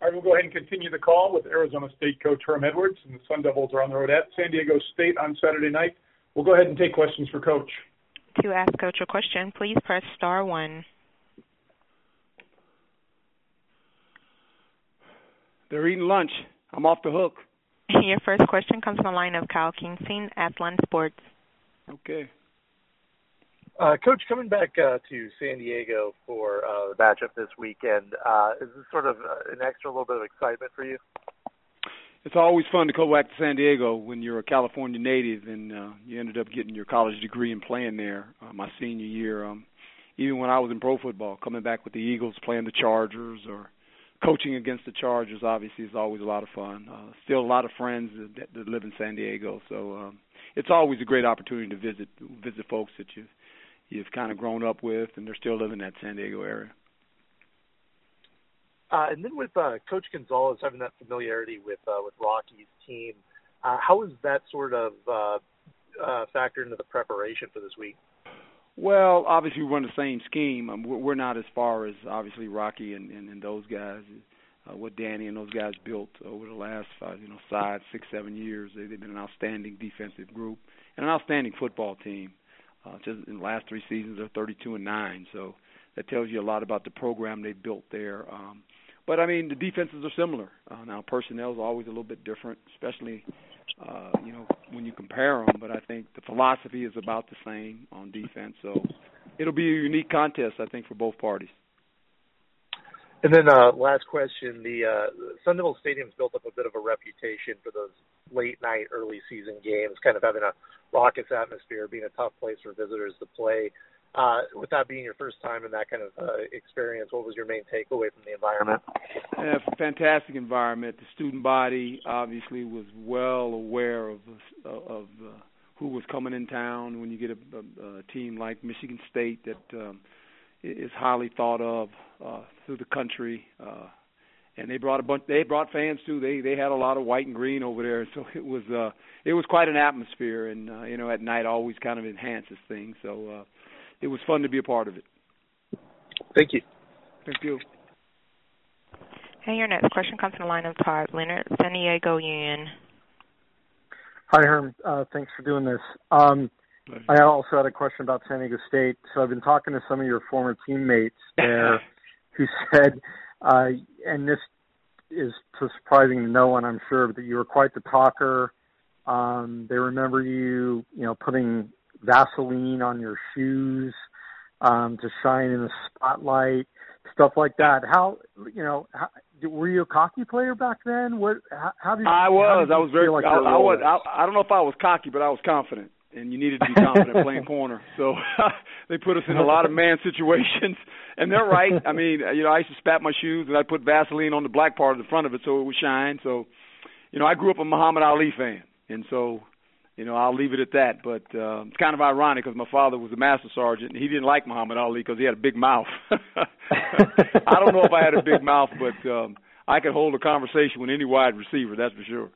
All right, we'll go ahead and continue the call with Arizona State coach Herm Edwards, and the Sun Devils are on the road at San Diego State on Saturday night. We'll go ahead and take questions for Coach. To ask Coach a question, please press star 1. They're eating lunch. I'm off the hook. Your first question comes from the line of Kyle Kingston, Athlon Sports. Okay. Coach, coming back to San Diego for the matchup this weekend, is this sort of an extra little bit of excitement for you? It's always fun to go back to San Diego when you're a California native and you ended up getting your college degree and playing there my senior year. Even when I was in pro football, coming back with the Eagles, playing the Chargers, or coaching against the Chargers, obviously, is always a lot of fun. Still a lot of friends that live in San Diego, so it's always a great opportunity to visit folks that you've kind of grown up with, and they're still living in that San Diego area. And then with Coach Gonzalez having that familiarity with Rocky's team, how is that sort of factored into the preparation for this week? Well, obviously we run the same scheme. We're not as far as, obviously, Rocky and those guys, what Danny and those guys built over the last 6, 7 years. They've been an outstanding defensive group and an outstanding football team. Just in the last 3 seasons, they're 32-9, so that tells you a lot about the program they built there. But, I mean, the defenses are similar. Now, personnel is always a little bit different, especially, when you compare them. But I think the philosophy is about the same on defense. So it'll be a unique contest, I think, for both parties. And then last question, the Sun Devil Stadium's built up a bit of a reputation for those late-night, early-season games, kind of having a raucous atmosphere, being a tough place for visitors to play. With that being your first time in that kind of experience, what was your main takeaway from the environment? Yeah, fantastic environment. The student body obviously was well aware of who was coming in town. When you get a team like Michigan State that is highly thought of through the country, and they brought fans too. They had a lot of white and green over there, so it was quite an atmosphere, and at night always kind of enhances things. So it was fun to be a part of it. Thank you. Thank you. And your next question comes from the line of Todd Leonard, San Diego Union. Hi, Herm. Thanks for doing this. I also had a question about San Diego State. So I've been talking to some of your former teammates there who said, and this is surprising to no one, I'm sure, but that you were quite the talker. They remember you, putting Vaseline on your shoes to shine in the spotlight, stuff like that. Were you a cocky player back then? I don't know if I was cocky, but I was confident, and you needed to be confident playing corner. So they put us in a lot of man situations, and they're right. I mean, I used to spat my shoes, and I'd put Vaseline on the black part of the front of it so it would shine. So, I grew up a Muhammad Ali fan, and so I'll leave it at that. But it's kind of ironic because my father was a master sergeant, and he didn't like Muhammad Ali because he had a big mouth. I don't know if I had a big mouth, but I could hold a conversation with any wide receiver, that's for sure.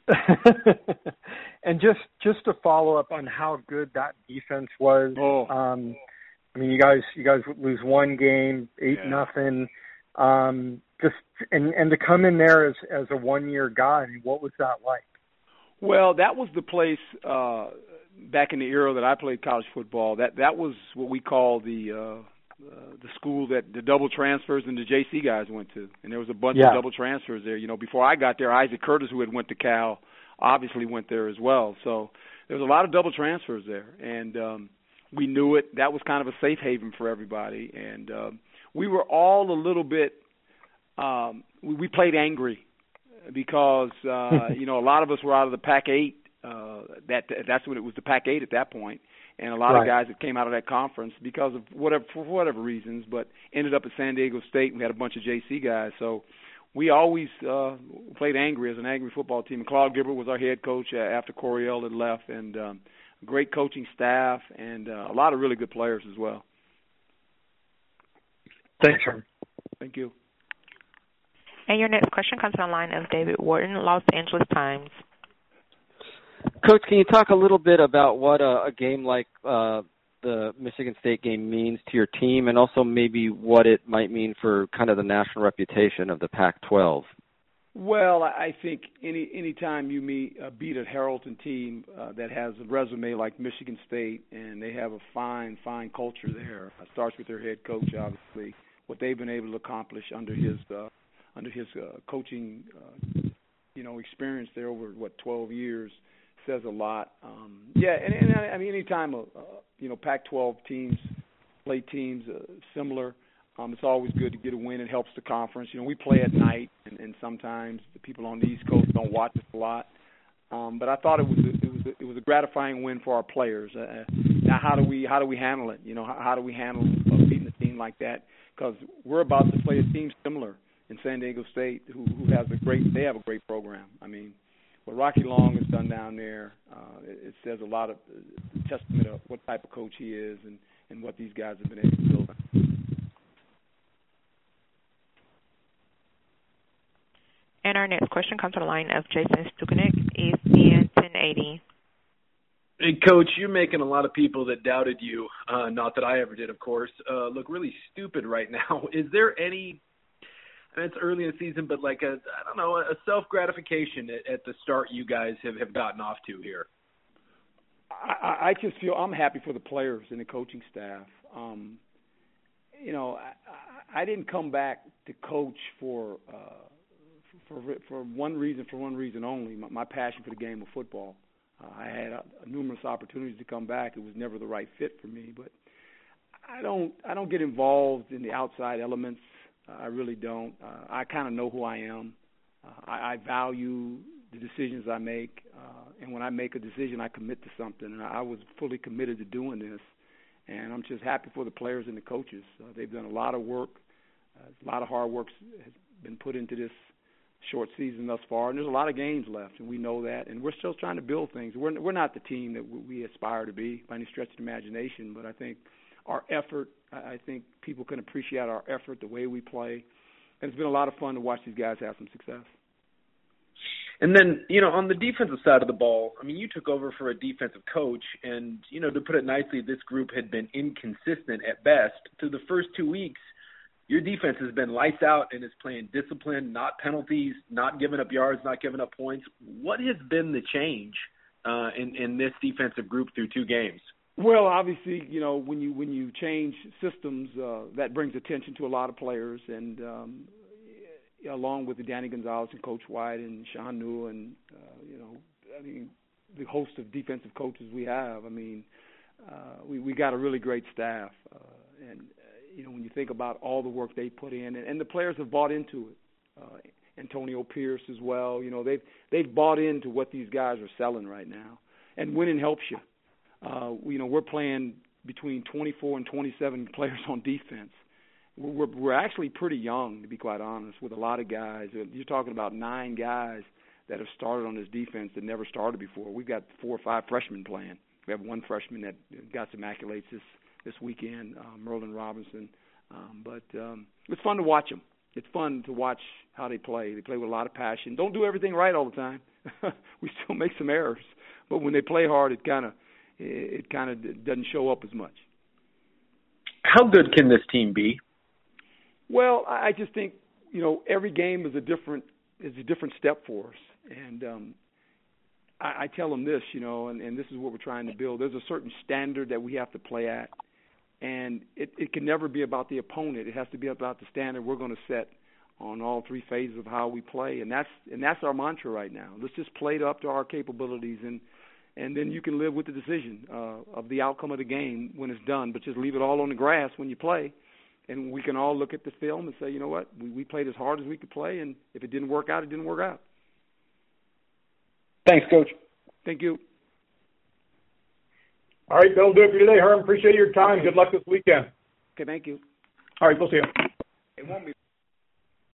And just to follow up on how good that defense was, I mean, you guys lose one game, 8-0. Just and to come in there as a 1-year guy, I mean, what was that like? Well, that was the place back in the era that I played college football. That was what we call the school that the double transfers and the JC guys went to, and there was a bunch of double transfers there. Before I got there, Isaac Curtis, who had went to Cal, obviously went there as well. So there was a lot of double transfers there, and we knew it. That was kind of a safe haven for everybody, and we were all a little bit. We played angry because a lot of us were out of the Pac-8. That's when it was the Pac-8 at that point. And a lot of guys that came out of that conference because of for whatever reasons, but ended up at San Diego State. We had a bunch of JC guys, so we always played angry as an angry football team. And Claude Gilbert was our head coach after Coryell had left, and great coaching staff and a lot of really good players as well. Thanks, Herm. Thank you. And your next question comes from the line of David Wharton, Los Angeles Times. Coach, can you talk a little bit about what a game like the Michigan State game means to your team, and also maybe what it might mean for kind of the national reputation of the Pac-12? Well, I think any time you beat a Harrelton team that has a resume like Michigan State, and they have a fine culture there. It starts with their head coach, obviously, what they've been able to accomplish under his coaching, experience there over 12 years says a lot. And I mean, anytime Pac-12 teams play teams similar. It's always good to get a win. It helps the conference. We play at night, and sometimes the people on the East Coast don't watch us a lot. But I thought it was a gratifying win for our players. Now, how do we handle it? How do we handle beating a team like that? Because we're about to play a team similar in San Diego State, who has a great program. I mean, what Rocky Long has done down there, it says a lot of testament of what type of coach he is and what these guys have been able to build. And our next question comes from the line of Jason Stukanek, ESPN 1080. Hey, Coach, you're making a lot of people that doubted you, not that I ever did, of course, look really stupid right now. Is there any, it's early in the season, but like a self-gratification at the start you guys have gotten off to here? I just feel I'm happy for the players and the coaching staff. I didn't come back to coach for one reason only, my passion for the game of football. I had numerous opportunities to come back. It was never the right fit for me, but I don't get involved in the outside elements. I really don't. I kind of know who I am. I value the decisions I make, and when I make a decision, I commit to something, and I was fully committed to doing this, and I'm just happy for the players and the coaches. They've done a lot of work. A lot of hard work has been put into this short season thus far, and there's a lot of games left, and we know that, and we're still trying to build things. We're not the team that we aspire to be by any stretch of the imagination, but I think our effort, I think people can appreciate our effort, the way we play, and it's been a lot of fun to watch these guys have some success. And then, on the defensive side of the ball, I mean, you took over for a defensive coach, and, to put it nicely, this group had been inconsistent at best. Through the first 2 weeks, your defense has been lights out and is playing discipline, not penalties, not giving up yards, not giving up points. What has been the change in this defensive group through 2 games? Well, obviously, when you change systems, that brings attention to a lot of players, and along with the Danny Gonzalez and Coach White and Sean Newell and the host of defensive coaches we have. I mean, we got a really great staff, and when you think about all the work they put in, and the players have bought into it. Antonio Pierce as well. They've bought into what these guys are selling right now, and winning helps you. We're playing between 24 and 27 players on defense. We're actually pretty young, to be quite honest, with a lot of guys. You're talking about 9 guys that have started on this defense that never started before. We've got 4 or 5 freshmen playing. We have 1 freshman that got some accolades this weekend, Merlin Robinson. But it's fun to watch them. It's fun to watch how they play. They play with a lot of passion. Don't do everything right all the time. We still make some errors. But when they play hard, it kind of doesn't show up as much. How good can this team be? Well, I just think, every game is a different step for us. And I tell them this, and this is what we're trying to build. There's a certain standard that we have to play at. And it can never be about the opponent. It has to be about the standard we're going to set on all 3 phases of how we play. And that's our mantra right now. Let's just play it up to our capabilities, and then you can live with the decision of the outcome of the game when it's done. But just leave it all on the grass when you play. And we can all look at the film and say, you know what, we played as hard as we could play, and if it didn't work out, it didn't work out. Thanks, Coach. Thank you. All right, that'll do it for today, Herm. Appreciate your time. Good luck this weekend. Okay, thank you. All right, we'll see you. It won't be